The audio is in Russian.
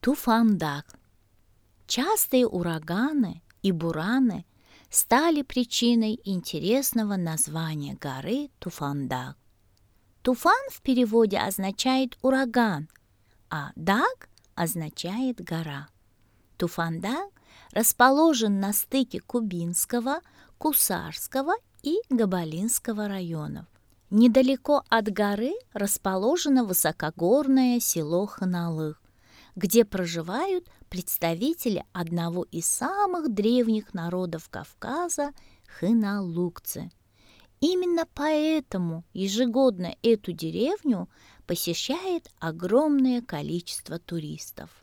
Туфандак. Частые ураганы и бураны стали причиной интересного названия горы Туфандак. Туфан в переводе означает ураган, а даг означает гора. Туфандак расположен на стыке Кубинского, Кусарского и Габалинского районов. Недалеко от горы расположено высокогорное село Ханалых, где проживают представители одного из самых древних народов Кавказа – хыналукцы. Именно поэтому ежегодно эту деревню посещает огромное количество туристов.